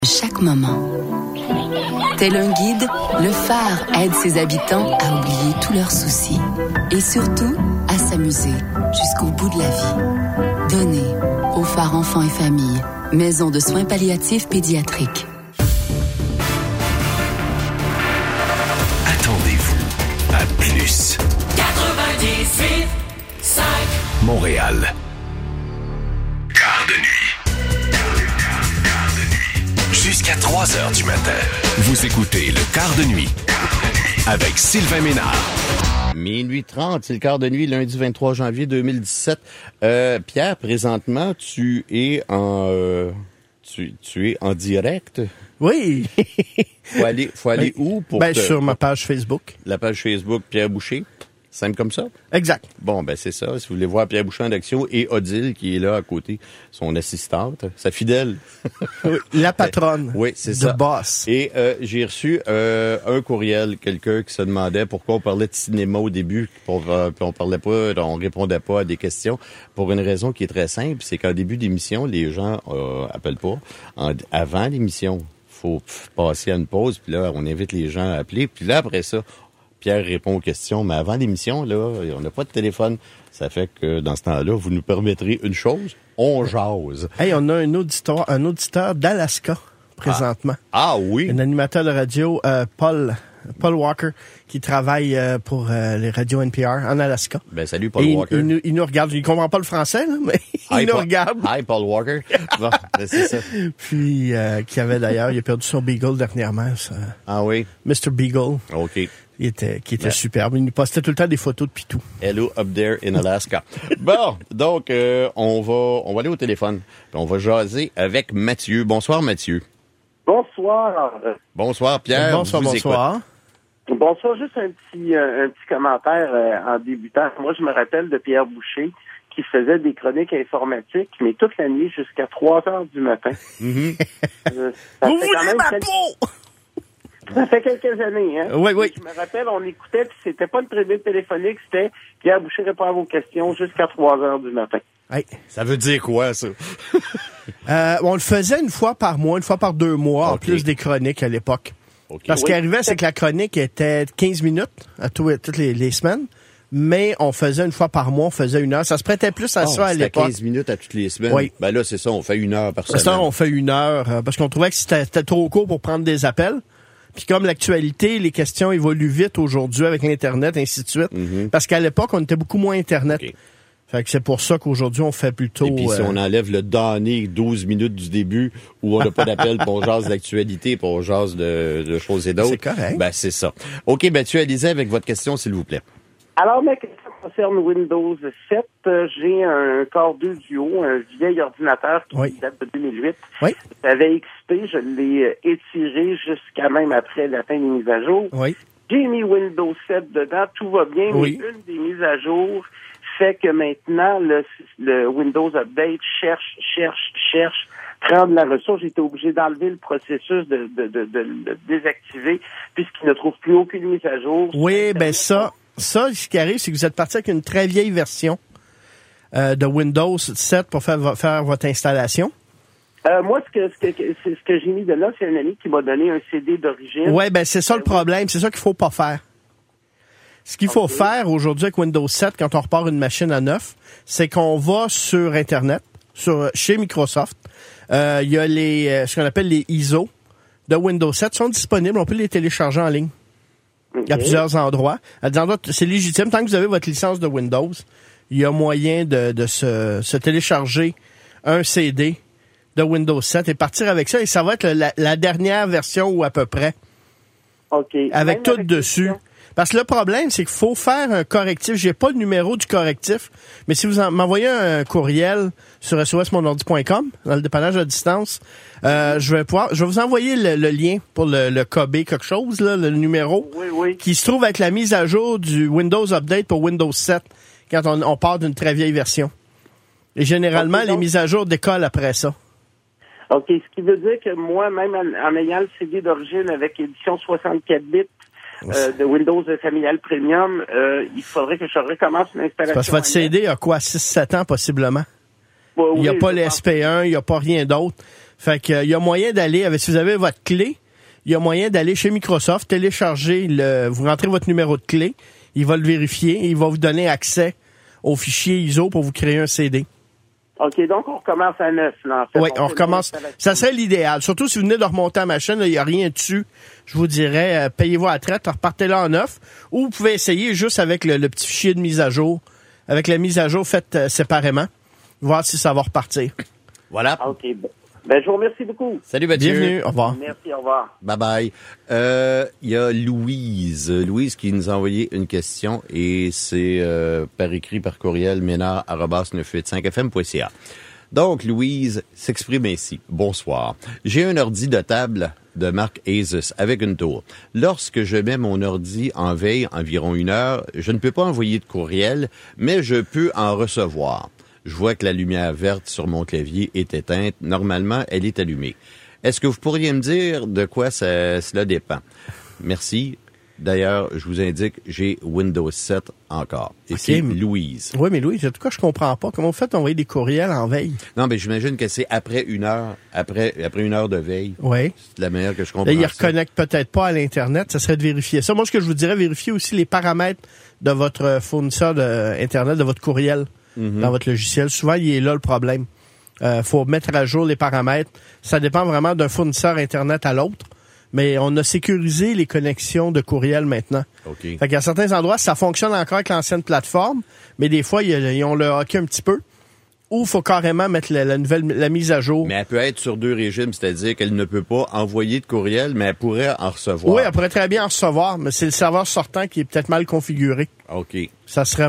Chaque moment. Tel un guide, le phare aide ses habitants à oublier tous leurs soucis et surtout à s'amuser jusqu'au bout de la vie. Donnez au phare enfants et familles, maison de soins palliatifs pédiatriques. Attendez-vous à plus. 98.5 Montréal. Quart de nuit. Jusqu'à 3 heures du matin. Vous écoutez le Quart de nuit avec Sylvain Ménard. Minuit 30, c'est le quart de nuit, lundi 23 janvier 2017. Pierre, présentement, tu es en direct. Oui. Faut aller où pour sur ma page Facebook. La page Facebook Pierre Boucher. Simple comme ça? Exact. Bon, ben c'est ça. Si vous voulez voir Pierre Boucher en action et Odile qui est là à côté, son assistante, sa fidèle. Oui, la patronne. Oui, c'est ça. The boss. Et j'ai reçu un courriel, quelqu'un qui se demandait pourquoi on parlait de cinéma au début, puis on parlait pas, on répondait pas à des questions, pour une raison qui est très simple, c'est qu'en début d'émission, les gens appellent pas. Avant l'émission, faut passer à une pause, puis là, on invite les gens à appeler, puis là, après ça, Pierre répond aux questions, mais avant l'émission, là, on n'a pas de téléphone. Ça fait que dans ce temps-là, vous nous permettrez une chose, on jase. Hey, on a un auditeur d'Alaska présentement. Ah oui? Un animateur de radio, Paul Walker, qui travaille pour les radios NPR en Alaska. Ben salut Paul Walker. Il nous regarde. Il comprend pas le français, là, mais il nous regarde. Hi Paul Walker. Bon, ben c'est ça. Puis qui avait d'ailleurs, il a perdu son Beagle dernièrement. Ça. Ah oui? Mr. Beagle. OK. Qui était superbe. Il nous postait tout le temps des photos de Pitou. Hello up there in Alaska. Bon, donc on va aller au téléphone. On va jaser avec Mathieu. Bonsoir Mathieu. Bonsoir. Bonsoir Pierre. Bonsoir. Bonsoir, juste un petit commentaire en débutant. Moi, je me rappelle de Pierre Boucher qui faisait des chroniques informatiques, mais toute la nuit jusqu'à 3 heures du matin. Mm-hmm. Vous voulez ma peau? Ça fait quelques années, hein? Oui. Je me rappelle, on écoutait, puis c'était pas une tribune téléphonique, c'était Pierre Boucher répond à vos questions jusqu'à 3 heures du matin. Hey. Ça veut dire quoi, ça? On le faisait une fois par mois, une fois par 2 mois, okay. En plus des chroniques à l'époque. Okay. Parce qu'il arrivait, c'est que la chronique était 15 minutes toutes les semaines, mais on faisait une fois par mois, on faisait 1 heure. Ça se prêtait plus à ça à l'époque. 15 minutes à toutes les semaines? Oui. Ben là, c'est ça, on fait 1 heure par semaine. C'est ça, on fait 1 heure, parce qu'on trouvait que c'était trop court pour prendre des appels. Puis comme l'actualité, les questions évoluent vite aujourd'hui avec l'Internet, ainsi de suite. Mm-hmm. Parce qu'à l'époque, on était beaucoup moins Internet. Okay. Fait que c'est pour ça qu'aujourd'hui, on fait plutôt... Et puis si on enlève le donné 12 minutes du début, où on n'a pas d'appel, puis on jase d'actualité, puis on jase de choses et d'autres. C'est correct. Ben, c'est ça. OK, Mathieu, allez-y avec votre question, s'il vous plaît. Alors, ma question concerne Windows 7. J'ai un Core 2 Duo, un vieil ordinateur qui date de 2008. Oui. J'avais XP, je l'ai étiré jusqu'à même après la fin des mises à jour. Oui. J'ai mis Windows 7 dedans, tout va bien, mais une des mises à jour fait que maintenant, le Windows Update cherche, prend de la ressource. J'étais obligé d'enlever le processus de le désactiver puisqu'il ne trouve plus aucune mise à jour. Oui, ben ça, ce qui arrive, c'est que vous êtes parti avec une très vieille version de Windows 7 pour faire votre installation. Moi, ce que j'ai mis de là, c'est un ami qui m'a donné un CD d'origine. Oui, ben c'est ça le problème. C'est ça qu'il faut pas faire. Ce qu'il faut faire aujourd'hui avec Windows 7, quand on repart une machine à neuf, c'est qu'on va sur Internet, chez Microsoft. Il y a ce qu'on appelle les ISO de Windows 7 sont disponibles. On peut les télécharger en ligne. Okay. Il y a plusieurs endroits. C'est légitime. Tant que vous avez votre licence de Windows, il y a moyen de se télécharger un CD de Windows 7 et partir avec ça. Et ça va être la dernière version ou à peu près. OK. Avec tout dessus. Parce que le problème, c'est qu'il faut faire un correctif. J'ai pas le numéro du correctif, mais si vous m'envoyez un courriel sur sosmonordi.com, dans le dépannage à distance, je vais vous envoyer le lien pour le KB quelque chose, là, le numéro, qui se trouve avec la mise à jour du Windows Update pour Windows 7, quand on part d'une très vieille version. Et généralement, les mises à jour décollent après ça. OK, ce qui veut dire que moi, même en ayant le CD d'origine avec édition 64 bits, de Windows Familial Premium, il faudrait que je recommence une installation. Parce que votre CD a quoi, 6-7 ans possiblement? Oui, il n'y a pas l'SP1, il n'y a pas rien d'autre. Fait que il y a moyen d'aller, si vous avez votre clé, il y a moyen d'aller chez Microsoft, télécharger vous rentrez votre numéro de clé, il va le vérifier et il va vous donner accès au fichier ISO pour vous créer un CD. OK, donc on recommence à neuf, là, en fait. Oui, on recommence. Ça serait l'idéal. Surtout si vous venez de remonter la machine, il n'y a rien dessus. Je vous dirais, payez-vous à la traite, repartez là en neuf. Ou vous pouvez essayer juste avec le petit fichier de mise à jour. Avec la mise à jour faite séparément. Voir si ça va repartir. Voilà. OK. Ben, je vous remercie beaucoup. Salut Mathieu. Bienvenue. Au revoir. Merci, au revoir. Bye bye. Il y a Louise. Louise qui nous a envoyé une question et c'est par écrit, par courriel, ménard@985fm.ca. Donc, Louise s'exprime ainsi. Bonsoir. J'ai un ordi de table de marque Asus avec une tour. Lorsque je mets mon ordi en veille environ 1 heure, je ne peux pas envoyer de courriel, mais je peux en recevoir. Je vois que la lumière verte sur mon clavier est éteinte. Normalement, elle est allumée. Est-ce que vous pourriez me dire de quoi cela dépend? Merci. D'ailleurs, je vous indique, j'ai Windows 7 encore. Et c'est Louise. Oui, mais Louise, en tout cas, je comprends pas. Comment vous faites envoyer des courriels en veille? Non, mais j'imagine que c'est après 1 heure, après 1 heure de veille. Oui. C'est la manière que je comprends. Là, il ne reconnecte peut-être pas à l'Internet. Ça serait de vérifier ça. Moi, ce que je vous dirais, vérifiez aussi les paramètres de votre fournisseur d'Internet, de votre courriel. Dans votre logiciel. Souvent, il est là le problème. Faut mettre à jour les paramètres. Ça dépend vraiment d'un fournisseur Internet à l'autre. Mais on a sécurisé les connexions de courriel maintenant. OK. Fait qu'à certains endroits, ça fonctionne encore avec l'ancienne plateforme, mais des fois, ils ont le hockey un petit peu. Ou il faut carrément mettre la mise à jour. Mais elle peut être sur 2 régimes, c'est-à-dire qu'elle ne peut pas envoyer de courriel, mais elle pourrait en recevoir. Oui, elle pourrait très bien en recevoir, mais c'est le serveur sortant qui est peut-être mal configuré. OK. Ça serait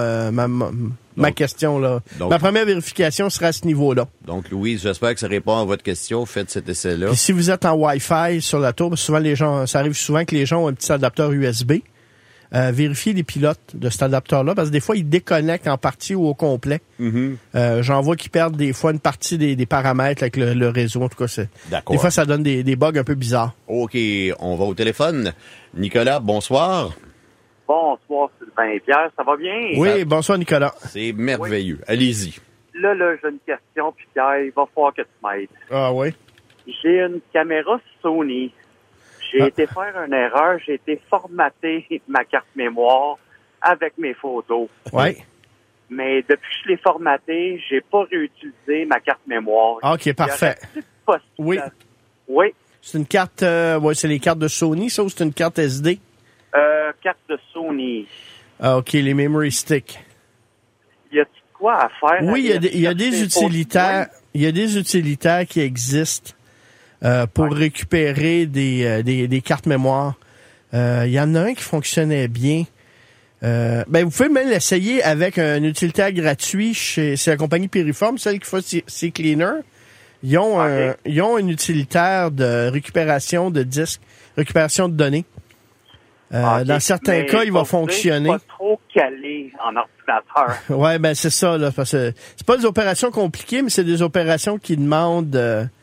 ma question, là. Donc, ma première vérification serait à ce niveau-là. Donc, Louise, j'espère que ça répond à votre question. Faites cet essai-là. Puis si vous êtes en Wi-Fi sur la tour, parce que ça arrive souvent que les gens ont un petit adapteur USB. Vérifiez les pilotes de cet adapteur-là, parce que des fois, ils déconnectent en partie ou au complet. J'en vois qui perdent des fois une partie des paramètres avec le réseau. En tout cas, D'accord. Des fois, ça donne des bugs un peu bizarres. OK, on va au téléphone. Nicolas, bonsoir. Bonsoir, Sylvain et Pierre, ça va bien? Oui, bonsoir, Nicolas. C'est merveilleux. Oui. Allez-y. Là, j'ai une question, puis Pierre, il va falloir que tu m'aides. Ah oui? J'ai une caméra Sony. J'ai été faire une erreur, j'ai été formater ma carte mémoire avec mes photos. Oui. Mais depuis que je l'ai formatée, j'ai pas réutilisé ma carte mémoire. OK, parfait. Oui. Oui. C'est une carte, c'est les cartes de Sony, ça, ou c'est une carte SD? Carte de Sony. Ah, OK, les memory sticks. Y a-t-il quoi à faire? Oui, il y a des utilitaires. Il y a des utilitaires qui existent pour récupérer des cartes mémoire. Il y en a un qui fonctionnait bien. Vous pouvez même l'essayer avec un utilitaire gratuit c'est la compagnie Piriform, celle qui fait CCleaner. Ils ont un utilitaire de récupération de disques, récupération de données. Dans certains cas, il va fonctionner. Pas trop calé en ordinateur. Ouais, c'est ça, là, parce que c'est pas des opérations compliquées, mais c'est des opérations qui demandent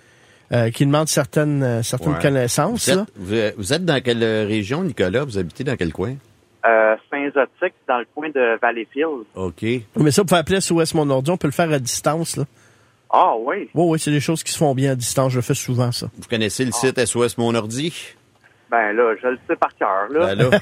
certaines connaissances. Vous êtes dans quelle région, Nicolas? Vous habitez dans quel coin? Saint-Zotique, dans le coin de Valleyfield. OK. Mais ça, vous pouvez appeler SOS Mon Ordi, on peut le faire à distance, là. Ah oui? Oui, c'est des choses qui se font bien à distance, je fais souvent ça. Vous connaissez le site SOS Mon Ordi? Ben là, je le sais par cœur, là. Ben là,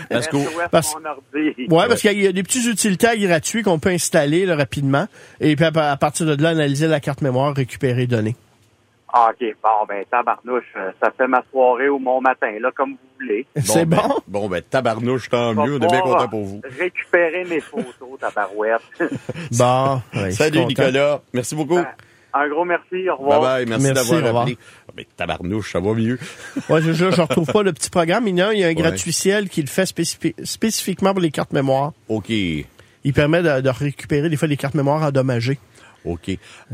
parce qu'il y a des petits utilitaires gratuits qu'on peut installer là, rapidement, et puis à partir de là, analyser la carte mémoire, récupérer les données. Ah, OK. Bon, tabarnouche, ça fait ma soirée ou mon matin, là, comme vous voulez. C'est bon? Bon, tabarnouche, tant mieux, on est bien content pour vous. Récupérer mes photos, tabarouette. Bon. Ouais, salut, Nicolas. Merci beaucoup. Un gros merci, au revoir. Bye bye, merci d'avoir appelé. Tabarnouche, ça va mieux. Ouais, je retrouve pas le petit programme. Il y a un gratuitiel qui le fait spécifiquement pour les cartes mémoire. OK. Il permet de récupérer des fois des cartes mémoire endommagées. OK.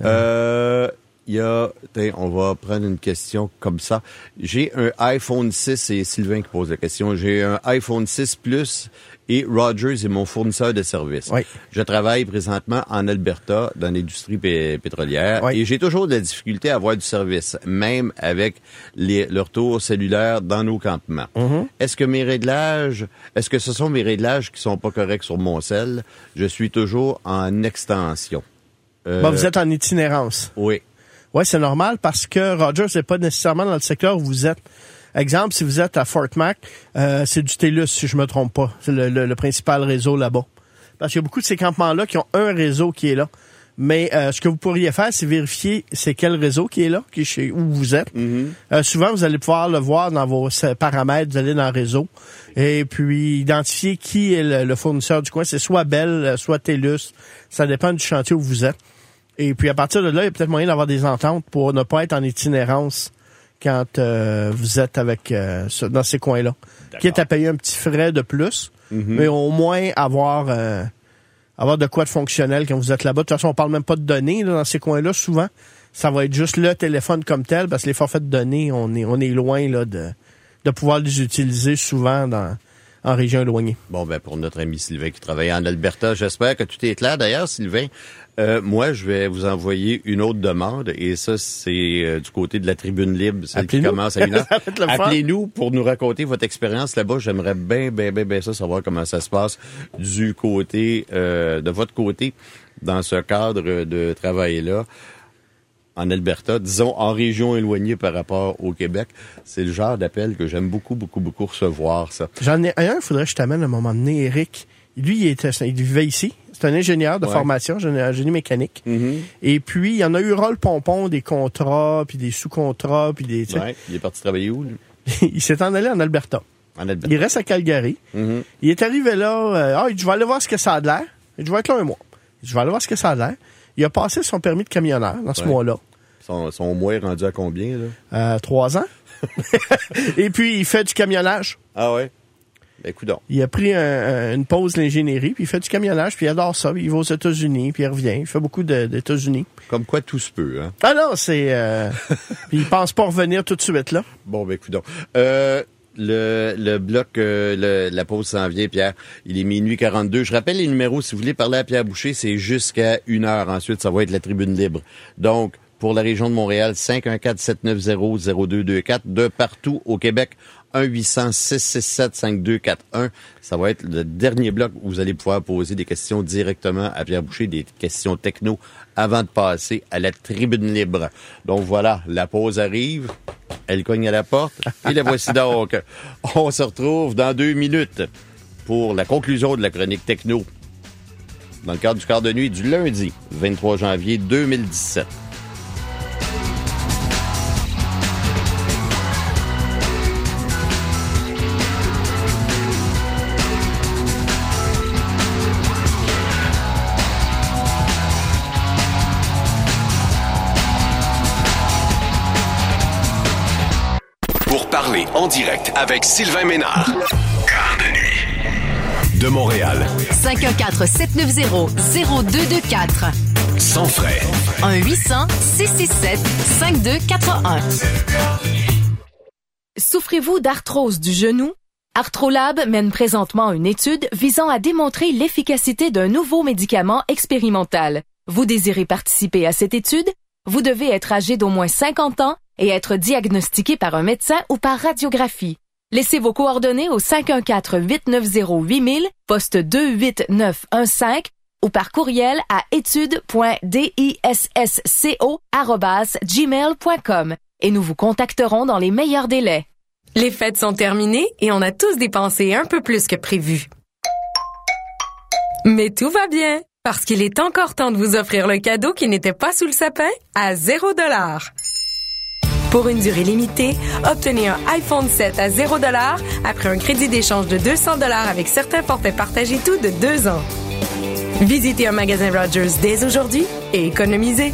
On va prendre une question comme ça. J'ai un iPhone 6, c'est Sylvain qui pose la question. J'ai un iPhone 6 Plus et Rogers est mon fournisseur de services. Oui. Je travaille présentement en Alberta dans l'industrie pétrolière et j'ai toujours de la difficulté à avoir du service, même avec le retour cellulaire dans nos campements. Mm-hmm. Est-ce que ce sont mes réglages qui sont pas corrects sur mon cell? Je suis toujours en extension. Vous êtes en itinérance. Oui. Oui, c'est normal parce que Rogers n'est pas nécessairement dans le secteur où vous êtes. Exemple, si vous êtes à Fort Mac, c'est du TELUS, si je me trompe pas. C'est le principal réseau là-bas. Parce qu'il y a beaucoup de ces campements-là qui ont un réseau qui est là. Mais ce que vous pourriez faire, c'est vérifier c'est quel réseau qui est là, qui est chez où vous êtes. Mm-hmm. Souvent, vous allez pouvoir le voir dans vos paramètres, vous allez dans le réseau. Et puis, identifier qui est le fournisseur du coin. C'est soit Bell, soit TELUS. Ça dépend du chantier où vous êtes. Et puis, à partir de là, il y a peut-être moyen d'avoir des ententes pour ne pas être en itinérance quand vous êtes avec dans ces coins-là. D'accord. Quitte à payer un petit frais de plus, mais au moins avoir de quoi de fonctionnel quand vous êtes là-bas. De toute façon, on parle même pas de données là, dans ces coins-là. Souvent, ça va être juste le téléphone comme tel, parce que les forfaits de données, on est loin là de pouvoir les utiliser souvent en région éloignée. Bon, ben pour notre ami Sylvain qui travaille en Alberta, j'espère que tout est clair. D'ailleurs, Sylvain, moi, je vais vous envoyer une autre demande, et ça, c'est du côté de la Tribune Libre, celle qui commence à 1h. Appelez-nous pour nous raconter votre expérience là-bas. J'aimerais bien ça, savoir comment ça se passe du côté, de votre côté, dans ce cadre de travail-là. En Alberta, disons en région éloignée par rapport au Québec. C'est le genre d'appel que j'aime beaucoup recevoir, ça. J'en ai un, il faudrait que je t'amène à un moment donné, Eric. Lui, il vivait ici. C'est un ingénieur de formation, un génie mécanique. Mm-hmm. Et puis, il y en a eu rôle pompon, des contrats, puis des sous-contrats, puis des... Ouais, il est parti travailler où, lui? Il s'est en allé en Alberta. Il reste à Calgary. Mm-hmm. Il est arrivé là, je vais aller voir ce que ça a de l'air. Je vais être là un mois. Je vais aller voir ce que ça a de l'air. Il a passé son permis de camionneur dans ce mois-là. Son mois est rendu à combien, là? 3 ans. Et puis, il fait du camionnage. Ah ouais? Ben, coudonc. Il a pris une pause d'ingénierie, puis il fait du camionnage, puis il adore ça. Puis il va aux États-Unis, puis il revient. Il fait beaucoup d'États-Unis. Comme quoi tout se peut, hein? Ah non, c'est... puis il pense pas revenir tout de suite, là. Bon, ben, coudonc. Le bloc, la pause s'en vient, Pierre. Il est minuit 42. Je rappelle les numéros. Si vous voulez parler à Pierre Boucher, c'est jusqu'à 1h. Ensuite, ça va être la Tribune Libre. Donc, pour la région de Montréal, 514-790-0224. De partout au Québec, 1-800-667-5241. Ça va être le dernier bloc où vous allez pouvoir poser des questions directement à Pierre Boucher, des questions techno, avant de passer à la Tribune Libre. Donc voilà, la pause arrive. Elle cogne à la porte. Et la voici donc. On se retrouve dans 2 minutes pour la conclusion de la chronique techno dans le cadre du quart de nuit du lundi 23 janvier 2017. En direct avec Sylvain Ménard. Quart de nuit. De Montréal. 514-790-0224. Sans frais. 1-800-667-5241. Souffrez-vous d'arthrose du genou? Arthrolab mène présentement une étude visant à démontrer l'efficacité d'un nouveau médicament expérimental. Vous désirez participer à cette étude? Vous devez être âgé d'au moins 50 ans et être diagnostiqué par un médecin ou par radiographie. Laissez vos coordonnées au 514-890-8000, poste 28915 ou par courriel à études.dissco@gmail.com et nous vous contacterons dans les meilleurs délais. Les fêtes sont terminées et on a tous dépensé un peu plus que prévu. Mais tout va bien, parce qu'il est encore temps de vous offrir le cadeau qui n'était pas sous le sapin à 0$. Pour une durée limitée, obtenez un iPhone 7 à 0$ après un crédit d'échange de 200$ avec certains forfaits partagés tout de 2 ans. Visitez un magasin Rogers dès aujourd'hui et économisez.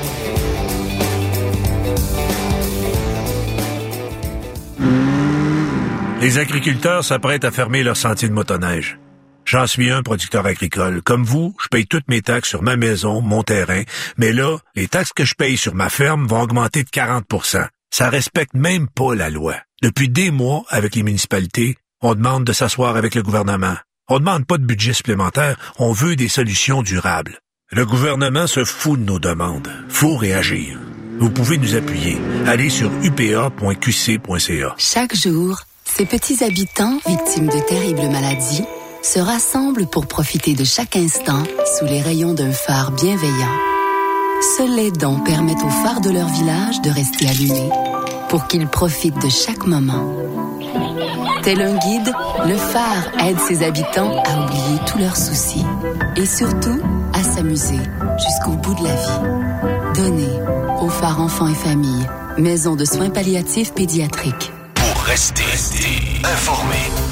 Les agriculteurs s'apprêtent à fermer leur sentier de motoneige. J'en suis un producteur agricole. Comme vous, je paye toutes mes taxes sur ma maison, mon terrain. Mais là, les taxes que je paye sur ma ferme vont augmenter de 40%. Ça respecte même pas la loi. Depuis des mois, avec les municipalités, on demande de s'asseoir avec le gouvernement. On demande pas de budget supplémentaire, on veut des solutions durables. Le gouvernement se fout de nos demandes. Faut réagir. Vous pouvez nous appuyer. Allez sur upa.qc.ca. Chaque jour, ces petits habitants victimes de terribles maladies se rassemblent pour profiter de chaque instant sous les rayons d'un phare bienveillant. seuls les dons permettent aux phares de leur village de rester allumés pour qu'ils profitent de chaque moment. Tel un guide, le phare aide ses habitants à oublier tous leurs soucis et surtout à s'amuser jusqu'au bout de la vie. Donnez au phare enfants et familles, maison de soins palliatifs pédiatriques. Pour rester informé.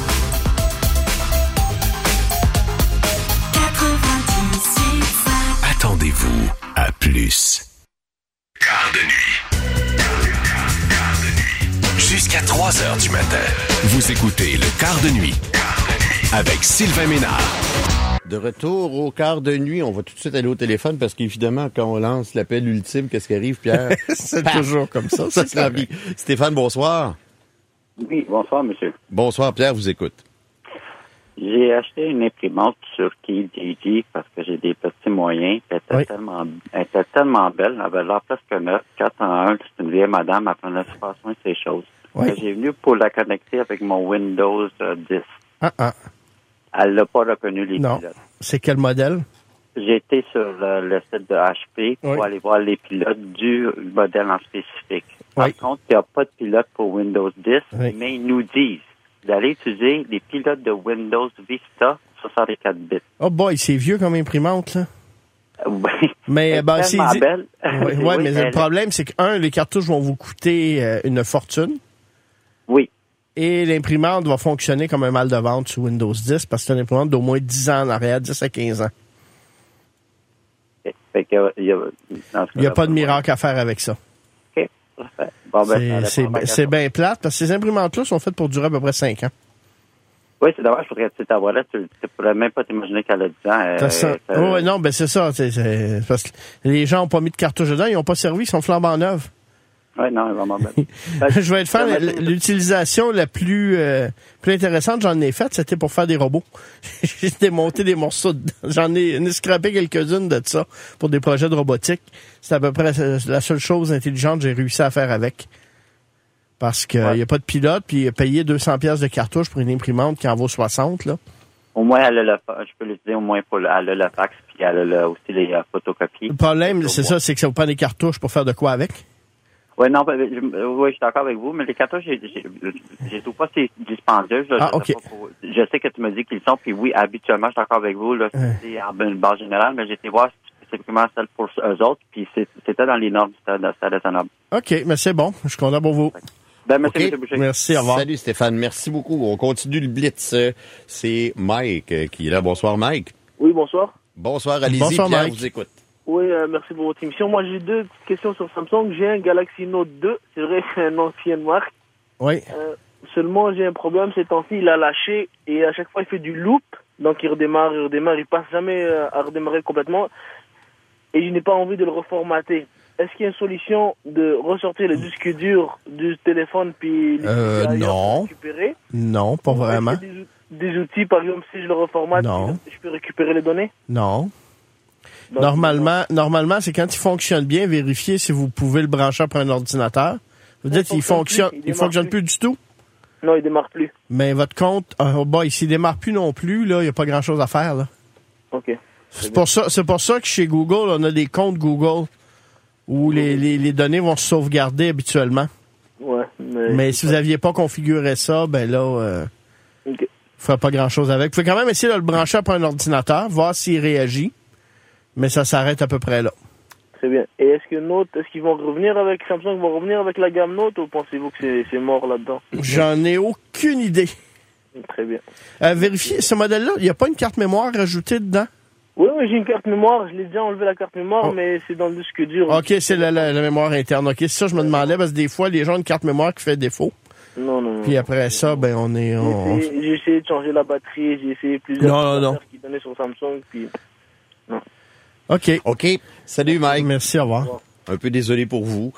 98.5. Attendez-vous à plus. Quart de nuit. Jusqu'à 3 heures du matin. Vous écoutez le Quart de nuit avec Sylvain Ménard. De retour au quart de nuit, on va tout de suite aller au téléphone parce qu'évidemment, quand on lance l'appel ultime, qu'est-ce qui arrive, Pierre? C'est toujours comme ça. Ça se vie. Stéphane, bonsoir. Oui, bonsoir, monsieur. Bonsoir, Pierre, vous écoute. J'ai acheté une imprimante sur Kijiji parce que j'ai des petits moyens. Elle était tellement belle. Elle avait l'air presque neuve. 4 en 1, c'est une vieille madame. Elle prenait super soin de ces choses. Oui. J'ai venu pour la connecter avec mon Windows 10. Elle l'a pas reconnu, les pilotes. C'est quel modèle? J'ai été sur le site de HP pour aller voir les pilotes du modèle en spécifique. Par contre, il n'y a pas de pilote pour Windows 10, mais ils nous disent d'aller utiliser les pilotes de Windows Vista 64 bits. Oh boy, c'est vieux comme imprimante, là. Oui. Mais c'est belle. Oui, mais le problème, c'est que, les cartouches vont vous coûter une fortune. Oui. Et l'imprimante va fonctionner comme un mal de vente sur Windows 10 parce que c'est une imprimante d'au moins 10 ans en arrière, 10 à 15 ans. Il n'y a pas de miracle à faire avec ça. OK. Bon, c'est bien plate parce que ces imprimantes-là sont faites pour durer à peu près 5 ans. Oui, c'est dommage, faudrait que ta voilà, tu pourrais même pas t'imaginer qu'elle a 10 ans. Oui, non, c'est ça. C'est parce que les gens n'ont pas mis de cartouche dedans, ils n'ont pas servi, ils sont flambant neuves. Oui, non, vraiment belle. Je vais te faire l'utilisation la plus intéressante, j'en ai faite, c'était pour faire des robots. J'ai démonté des morceaux dedans. J'en ai scrappé quelques-unes de ça pour des projets de robotique. C'est à peu près la seule chose intelligente que j'ai réussi à faire avec. Parce qu'il n'y a pas de pilote, puis payer 200$ de cartouche pour une imprimante qui en vaut 60, là. Au moins, je peux l'utiliser au moins elle a le fax, puis elle a aussi les photocopies. Le problème, c'est ça, c'est que ça vous prend des cartouches pour faire de quoi avec? Oui, non, je suis d'accord avec vous, mais les cartouches, je trouve pas c'est dispendieux. Je sais que tu me dis qu'ils sont, puis oui, habituellement, je suis d'accord avec vous, là, c'est en base générale, mais j'ai été voir spécifiquement celle pour eux autres, puis c'était dans les normes, c'était raisonnable. OK, mais c'est bon, je suis content pour vous. Merci, M. Boucher. Merci, au revoir. Salut Stéphane, merci beaucoup. On continue le blitz. C'est Mike qui est là. Bonsoir, Mike. Oui, bonsoir. Bonsoir, allez-y, bonsoir, Pierre, Mike. vous écoute. Oui, merci pour votre émission. Moi, j'ai 2 questions sur Samsung. J'ai un Galaxy Note 2. C'est vrai, c'est une ancienne marque. Oui. Seulement, j'ai un problème. Ces temps-ci, il a lâché et à chaque fois, il fait du loop. Donc, il redémarre. Il passe jamais à redémarrer complètement. Et je n'ai pas envie de le reformater. Est-ce qu'il y a une solution de ressortir le disque dur du téléphone puis non. récupérer? Non, pas vraiment. Des outils, par exemple, si je le reformate, je peux récupérer les données? Non. Donc, normalement, c'est quand il fonctionne bien, vérifiez si vous pouvez le brancher après un ordinateur. Vous dites qu'il fonctionne plus du tout? Non, il démarre plus. Mais votre compte, s'il démarre plus non plus, là, il n'y a pas grand-chose à faire, là. OK. C'est pour ça que chez Google, on a des comptes Google où les données vont se sauvegarder habituellement. Ouais. Mais si vous n'aviez pas configuré ça, ben là, vous ne ferez pas grand-chose avec. Vous pouvez quand même essayer de le brancher après un ordinateur, voir s'il réagit. Mais ça s'arrête à peu près là. Très bien. Et est-ce qu'ils vont revenir avec Samsung, vont revenir avec la gamme Note ou pensez-vous que c'est mort là-dedans? J'en ai aucune idée. Très bien. Vérifiez, ce modèle-là, il n'y a pas une carte mémoire rajoutée dedans? Oui, j'ai une carte mémoire. Je l'ai déjà enlevé la carte mémoire, mais c'est dans le disque dur. OK, c'est la mémoire interne. OK, c'est ça, je me demandais, parce que des fois, les gens ont une carte mémoire qui fait défaut. Non. Puis après ça, J'ai essayé de changer la batterie, j'ai essayé plusieurs qui donnaient sur Samsung, puis non. OK. Salut, Mike. Merci, au revoir. Un peu désolé pour vous.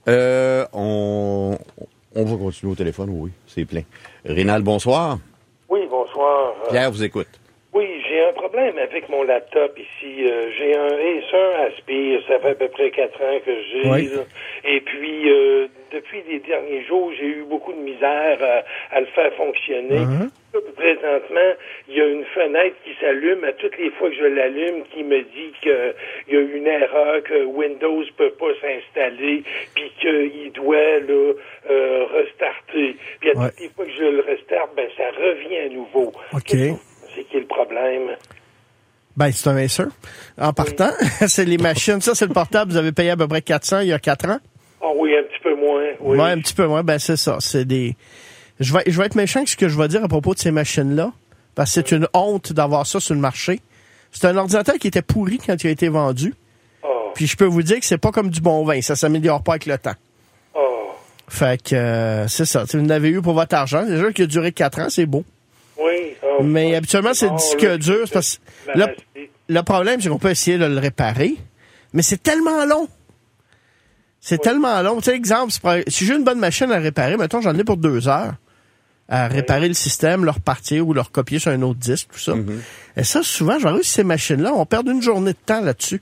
On va continuer au téléphone, oui, c'est plein. Rénal, bonsoir. Oui, bonsoir. Pierre vous écoute. Oui, j'ai un problème problème avec mon laptop ici. J'ai un Acer Aspire, ça fait à peu près 4 ans que j'ai. Oui. Là. Et puis, depuis les derniers jours, j'ai eu beaucoup de misère à le faire fonctionner. Présentement, il y a une fenêtre qui s'allume à toutes les fois que je l'allume qui me dit qu'il y a une erreur, que Windows peut pas s'installer, puis qu'il doit là, restarter. Puis à toutes les fois que je le restarte, ben ça revient à nouveau. OK. C'est qui le problème? Ben, c'est un Acer. En partant, c'est les machines. Ça, c'est le portable. Vous avez payé à peu près 400 il y a 4 ans? Ah oui, un petit peu moins. Oui. Ouais, un petit peu moins. Ben, c'est ça. C'est des... Je vais être méchant avec ce que je vais dire à propos de ces machines-là, parce que c'est une honte d'avoir ça sur le marché. C'est un ordinateur qui était pourri quand il a été vendu. Puis je peux vous dire que c'est pas comme du bon vin. Ça s'améliore pas avec le temps. Fait que c'est ça. Vous l'avez eu pour votre argent. Déjà qu'il a duré 4 ans, c'est beau. Oui. Mais habituellement, c'est le disque dur. C'est parce que le problème, c'est qu'on peut essayer de le réparer, mais c'est tellement long. C'est tellement long. Tu sais, exemple, si j'ai une bonne machine à réparer, mettons, j'en ai pour 2 heures à réparer le système, le repartir ou le recopier sur un autre disque, tout ça. Et ça, souvent, je vois ces machines-là, on perd une journée de temps là-dessus.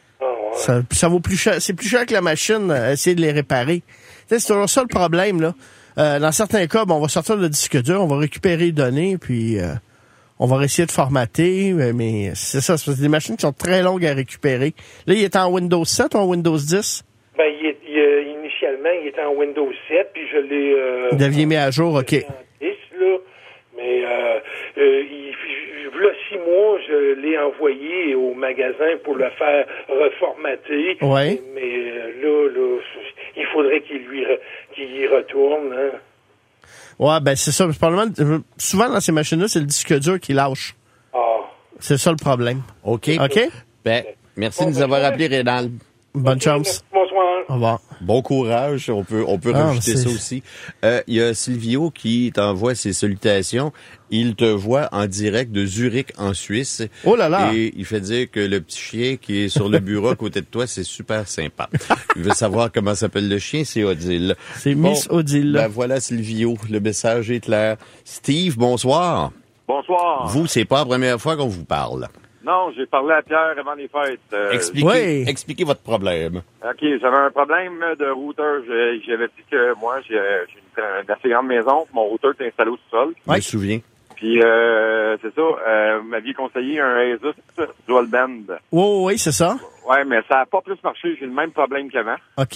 Ça vaut plus cher. C'est plus cher que la machine à essayer de les réparer. Tu sais, c'est toujours ça le problème, là. Dans certains cas, on va sortir le disque dur, on va récupérer les données, puis on va essayer de formater, mais c'est ça, c'est des machines qui sont très longues à récupérer. Là, il est en Windows 7 ou en Windows 10? Ben, initialement, il était en Windows 7, puis je l'ai... Vous l'aviez mis à jour, OK. 10, là, mais il y a 6 mois, je l'ai envoyé au magasin pour le faire reformater. Ouais. Mais là, il faudrait qu'il y retourne. Hein. Ouais, ben c'est ça. Souvent, dans ces machines-là, c'est le disque dur qui lâche. C'est ça le problème. OK. OK? Ben, merci de nous avoir appelé, Rénal. Bonne chance. Bonsoir. Au revoir. Bon courage, on peut rajouter ça aussi. Il y a Silvio qui t'envoie ses salutations. Il te voit en direct de Zurich en Suisse. Oh là là! Et il fait dire que le petit chien qui est sur le bureau à côté de toi, c'est super sympa. Il veut savoir comment s'appelle le chien, c'est Odile. C'est Miss Odile. Ben voilà Silvio, le message est clair. Steve, bonsoir. Bonsoir. Vous, c'est pas la première fois qu'on vous parle. Non, j'ai parlé à Pierre avant les fêtes. Expliquez votre problème. OK, j'avais un problème de routeur. J'avais dit que moi, j'ai une assez grande maison. Mon routeur était installé au sol. Je me souviens. Puis, c'est ça, vous m'aviez conseillé un Asus Dual Band. Oui, c'est ça. Ouais, mais ça n'a pas plus marché. J'ai le même problème qu'avant. OK.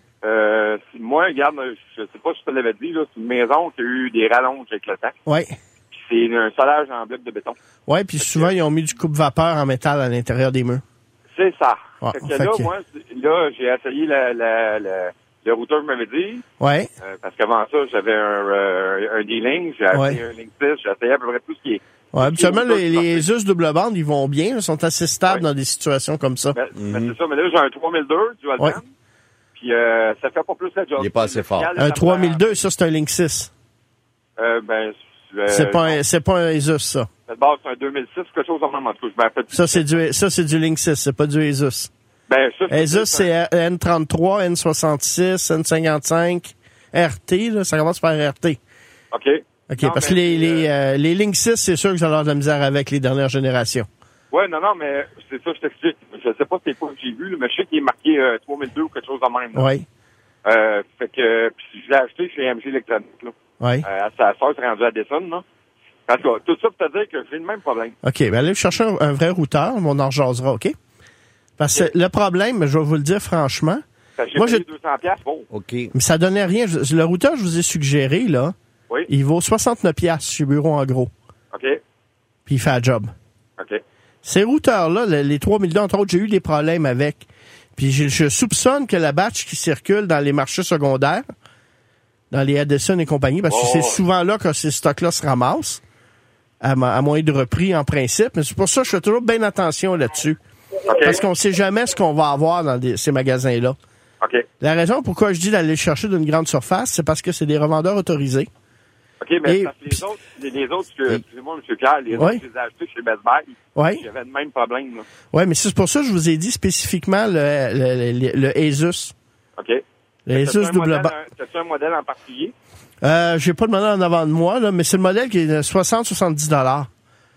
Moi, regarde, je sais pas si je te l'avais dit, là, c'est une maison qui a eu des rallonges avec le temps. Oui. C'est un solage en bloc de béton. Oui, puis souvent, ils ont mis du coupe-vapeur en métal à l'intérieur des murs. C'est ça. Ouais, moi, j'ai essayé le routeur que vous m'avez dit. Oui. Parce qu'avant ça, j'avais un D-Link, j'ai essayé un Link 6, j'ai essayé à peu près tout ce qui est... Oui, habituellement, les Asus double bande, ils vont bien, ils sont assez stables dans des situations comme ça. Ben, c'est ça, mais là, j'ai un 3002 Dual Band, puis ça fait pas plus la job. Il est pas assez fort. Un 3002, ça, c'est un Link 6. C'est pas un Asus, ça. De base, c'est un 2006, quelque chose en même, en tout cas. Ça, c'est du Link 6, c'est pas du Asus. Asus, c'est N33, N66, N55, RT, là, ça commence par RT. OK. OK, non, parce que les Link 6, c'est sûr que ça a l'air de la misère avec les dernières générations. Ouais, non, mais c'est ça, je t'explique. Je sais pas c'est quoi que j'ai vu, mais je sais qu'il est marqué 3002 ou quelque chose en même. Oui. Fait que, puis je l'ai acheté chez MG Electronics, là. Oui. Sa soeur s'est rendue à Desson, là. En tout cas, tout ça pour te dire que j'ai le même problème. OK, ben allez chercher un vrai routeur, on en jasera, OK? Parce que le problème, je vais vous le dire franchement. Moi, j'ai 200$, bon. OK. Mais ça donnait rien. Le routeur, je vous ai suggéré, là, il vaut 69$ chez Bureau en gros. OK. Puis il fait la job. OK. Ces routeurs-là, les 3002, entre autres, j'ai eu des problèmes avec. Puis je soupçonne que la batch qui circule dans les marchés secondaires, dans les Edison et compagnie, parce que c'est souvent là que ces stocks-là se ramassent, à moindre prix en principe. Mais c'est pour ça que je fais toujours bien attention là-dessus. Okay. Parce qu'on sait jamais ce qu'on va avoir dans ces magasins-là. Okay. La raison pourquoi je dis d'aller chercher d'une grande surface, c'est parce que c'est des revendeurs autorisés. OK, mais parce que les autres, excusez-moi, M. Pierre, les autres, je les ai achetés chez Best Buy. J'avais le même problème. Oui, mais c'est pour ça que je vous ai dit spécifiquement le Asus. OK. Le Asus double bande. T'as-tu un modèle en particulier? J'ai pas le modèle en avant de moi, là, mais c'est le modèle qui est de 60-70$.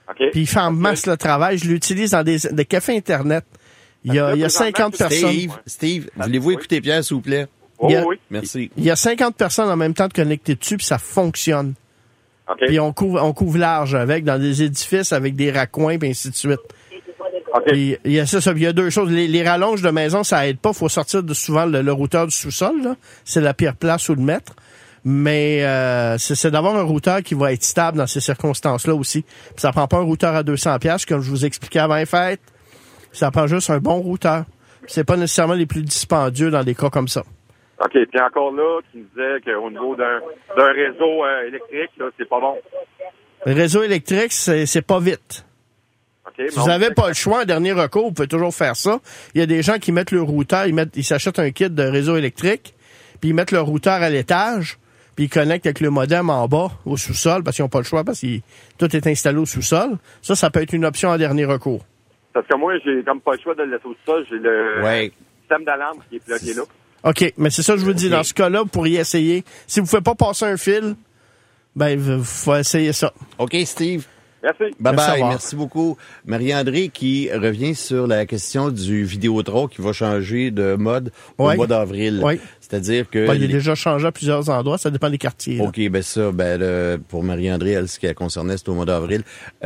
Okay. Puis il fait en masse le travail. Je l'utilise dans des cafés Internet. Il y a 50 personnes. Steve, voulez-vous écouter Pierre, s'il vous plaît? Oui. Merci. Il y a 50 personnes en même temps de connectées dessus, puis ça fonctionne. Okay. Puis on couvre large avec, dans des édifices, avec des raccoins, puis ainsi de suite. Okay. Puis il y a ça, il y a deux choses. Les rallonges de maison, ça aide pas. Faut sortir souvent le routeur du sous-sol, là. C'est la pire place où le mettre. Mais c'est d'avoir un routeur qui va être stable dans ces circonstances-là aussi. Puis ça prend pas un routeur à 200$, comme je vous expliquais avant les fêtes. Ça prend juste un bon routeur. C'est pas nécessairement les plus dispendieux dans des cas comme ça. OK. Puis encore là, tu me disais qu'au niveau d'un réseau électrique, là, c'est pas bon. Le réseau électrique, c'est pas vite. Okay, si vous n'avez pas le choix, en dernier recours, vous pouvez toujours faire ça. Il y a des gens qui mettent le routeur, ils s'achètent un kit de réseau électrique, puis ils mettent le routeur à l'étage, puis ils connectent avec le modem en bas, au sous-sol, parce qu'ils n'ont pas le choix, parce que tout est installé au sous-sol. Ça peut être une option en dernier recours. Parce que moi, j'ai comme pas le choix de le laisser au sous-sol. J'ai le système d'alarme qui est plugué là. OK, mais c'est ça que je vous dis. Dans ce cas-là, vous pourriez essayer. Si vous ne pouvez pas passer un fil, ben, il faut essayer ça. OK, Steve. Merci. Bye-bye. Merci beaucoup. Marie-André qui revient sur la question du Vidéotron qui va changer de mode au mois d'avril. Oui. C'est-à-dire que... il est déjà changé à plusieurs endroits. Ça dépend des quartiers. Là. OK, pour Marie-André, elle, ce qu'elle concernait, c'était au mois d'avril.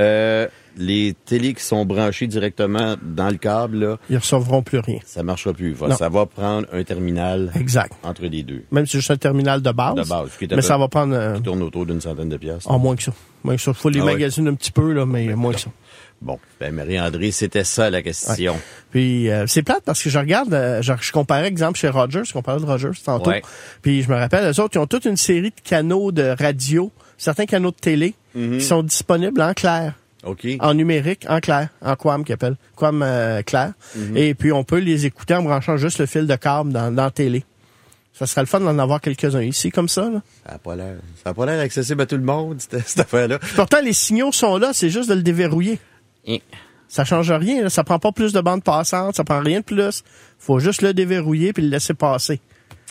Les télés qui sont branchées directement dans le câble, là, ils ne recevront plus rien. Ça ne marchera plus. Ça va prendre un terminal entre les deux. Même si c'est juste un terminal de base. Mais ça va prendre... qui tourne autour d'une centaine de piastres. Moins que ça. Il faut les magasiner un petit peu, là, mais moins que ça. Bon, Marie-André, c'était ça la question. Ouais. Puis c'est plate parce que je regarde, je comparais exemple chez Rogers, je comparais de Rogers tantôt. Ouais. Puis je me rappelle, eux autres, ils ont toute une série de canaux de radio, certains canaux de télé qui sont disponibles en clair. OK. En numérique, en clair, en QAM qu'ils appellent, QAM clair. Et puis on peut les écouter en branchant juste le fil de câble dans la télé. Ça serait le fun d'en avoir quelques-uns ici, comme ça, là. Ça n'a pas l'air accessible à tout le monde, cette affaire-là. Pourtant, les signaux sont là, c'est juste de le déverrouiller. Ça change rien, là. Ça prend pas plus de bande passante, ça prend rien de plus. Faut juste le déverrouiller puis le laisser passer.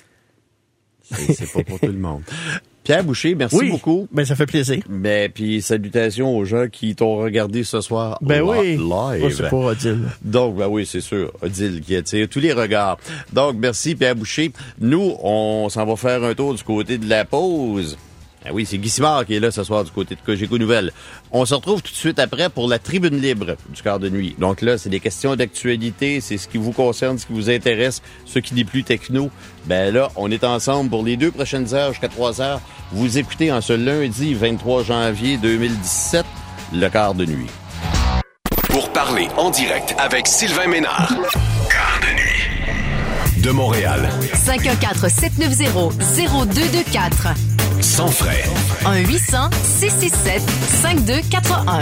C'est pas pour tout le monde. Pierre Boucher, merci beaucoup. Ben, ça fait plaisir. Ben, puis salutations aux gens qui t'ont regardé ce soir live. C'est pour Odile. Donc, ben oui, c'est sûr. Odile qui attire tous les regards. Donc, merci Pierre Boucher. Nous, on s'en va faire un tour du côté de la pause. Ah oui, c'est Guy Simard qui est là ce soir du côté de Cogeco Nouvelles. On se retrouve tout de suite après pour la tribune libre du quart de nuit. Donc là, c'est des questions d'actualité, c'est ce qui vous concerne, ce qui vous intéresse, ce qui n'est plus techno. Ben là, on est ensemble pour les 2 prochaines heures jusqu'à 3 heures. Vous écoutez en ce lundi 23 janvier 2017, le quart de nuit. Pour parler en direct avec Sylvain Ménard. Quart de nuit. De Montréal. 514-790-0224. Sans frais. 1-800-667-5241.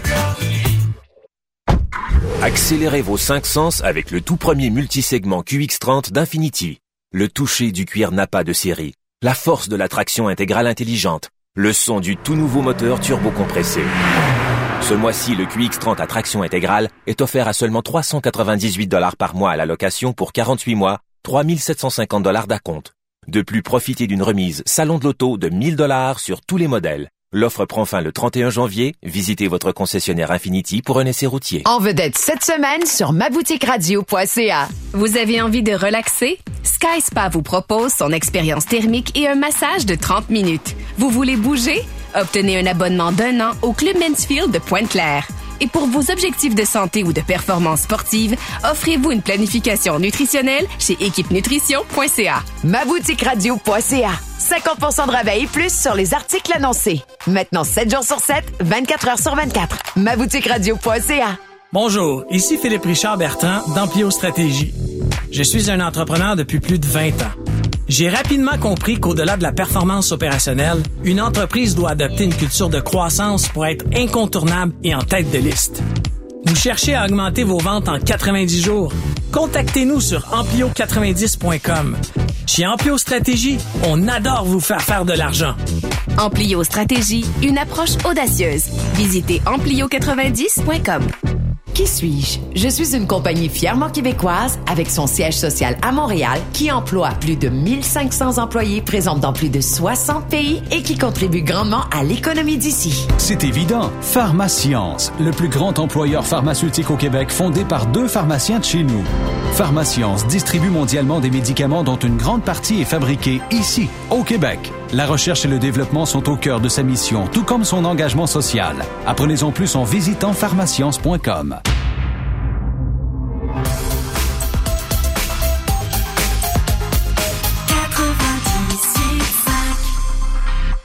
Accélérez vos 5 sens avec le tout premier multisegment QX30 d'Infiniti. Le toucher du cuir Nappa de série, la force de la traction intégrale intelligente, le son du tout nouveau moteur turbo-compressé. Ce mois-ci, le QX30 à traction intégrale est offert à seulement $398 par mois à la location pour 48 mois, $3 750 d'acompte. De plus, profitez d'une remise Salon de l'Auto de $1,000 sur tous les modèles. L'offre prend fin le 31 janvier. Visitez votre concessionnaire Infiniti pour un essai routier. En vedette cette semaine sur maboutiqueradio.ca. Vous avez envie de relaxer? Sky Spa vous propose son expérience thermique et un massage de 30 minutes. Vous voulez bouger? Obtenez un abonnement d'1 an au Club Mansfield de Pointe-Claire. Et pour vos objectifs de santé ou de performance sportive, offrez-vous une planification nutritionnelle chez équipenutrition.ca. maboutiqueradio.ca. 50% de rabais et plus sur les articles annoncés. Maintenant 7 jours sur 7, 24 heures sur 24. maboutiqueradio.ca. Bonjour, ici Philippe Richard Bertrand d'Amplio Stratégie. Je suis un entrepreneur depuis plus de 20 ans. J'ai rapidement compris qu'au-delà de la performance opérationnelle, une entreprise doit adopter une culture de croissance pour être incontournable et en tête de liste. Vous cherchez à augmenter vos ventes en 90 jours? Contactez-nous sur amplio90.com. Chez Amplio Stratégie, on adore vous faire faire de l'argent. Amplio Stratégie, une approche audacieuse. Visitez amplio90.com. Qui suis-je? Je suis une compagnie fièrement québécoise avec son siège social à Montréal qui emploie plus de 1500 employés présents dans plus de 60 pays et qui contribue grandement à l'économie d'ici. C'est évident. Pharmascience, le plus grand employeur pharmaceutique au Québec fondé par 2 pharmaciens de chez nous. Pharmascience distribue mondialement des médicaments dont une grande partie est fabriquée ici, au Québec. La recherche et le développement sont au cœur de sa mission, tout comme son engagement social. Apprenez-en plus en visitant pharmascience.com.